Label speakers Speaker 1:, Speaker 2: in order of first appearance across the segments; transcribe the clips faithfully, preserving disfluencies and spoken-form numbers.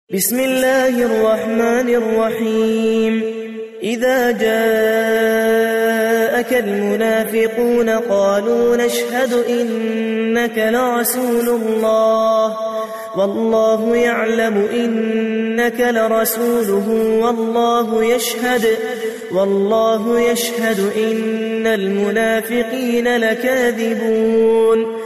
Speaker 1: بسم الله الرحمن الرحيم إذا جاءك المنافقون قالوا نشهد إنك لرسول الله والله يعلم إنك لرسوله والله يشهد والله يشهد إن المنافقين لكاذبون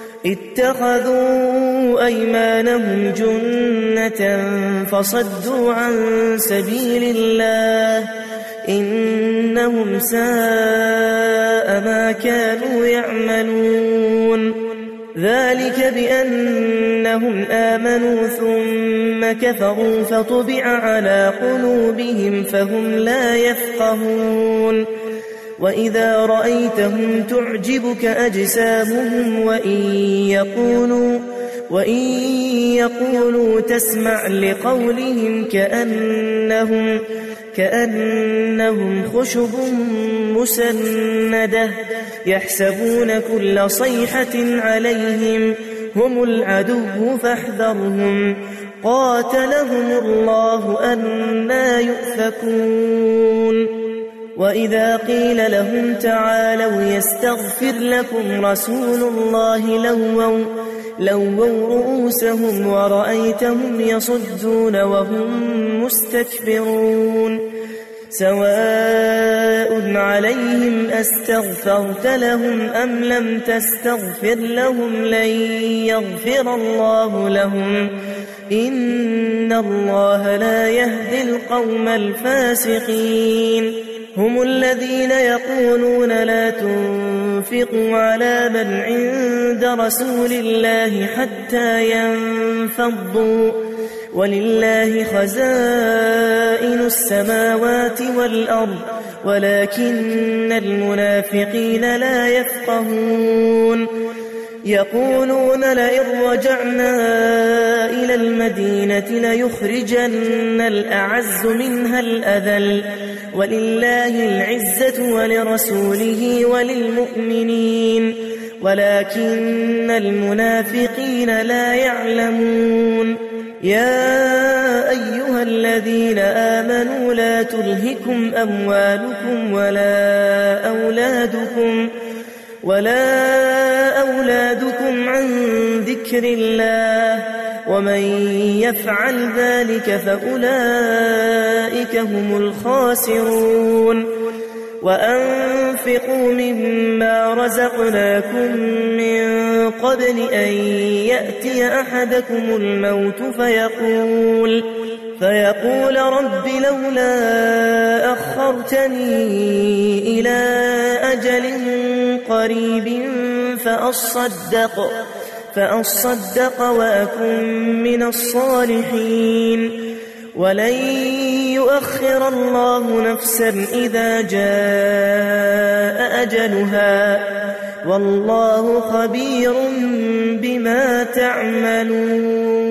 Speaker 1: اتخذوا أيمانهم جنة فصدوا عن سبيل الله إنهم ساء ما كانوا يعملون ذلك بأنهم آمنوا ثم كفروا فطبع على قلوبهم فهم لا يفقهون وإذا رأيتهم تعجبك أجسامهم وإن يقولوا, وإن يقولوا تسمع لقولهم كأنهم, كأنهم خشب مسندة يحسبون كل صيحة عليهم هم العدو فاحذرهم قاتلهم الله أنى يؤفكون وإذا قيل لهم تعالوا يستغفر لكم رسول الله لووا, لووا رؤوسهم ورأيتهم يصدون وهم مستكبرون سواء عليهم أستغفرت لهم أم لم تستغفر لهم لن يغفر الله لهم إن الله لا يهدي القوم الفاسقين هم الذين يقولون لا تنفقوا على من عند رسول الله حتى ينفضوا ولله خزائن السماوات والأرض ولكن المنافقين لا يفقهون يقولون لئن رجعنا إلى المدينة ليخرجن الأعز منها الأذل ولله العزة ولرسوله وللمؤمنين ولكن المنافقين لا يعلمون يا أيها الذين آمنوا لا تلهكم أموالكم ولا أولادكم ولا أولادكم عن ذكر الله ومن يفعل ذلك فأولئك هم الخاسرون وأنفقوا مما رزقناكم من قبل أن يأتي أحدكم الموت فيقول فيقول رب لولا أخرتني إلى أجل قريب فأصدق فأصدق وأكن من الصالحين ولن يؤخر الله نفسا إذا جاء أجلها والله خبير بما تعملون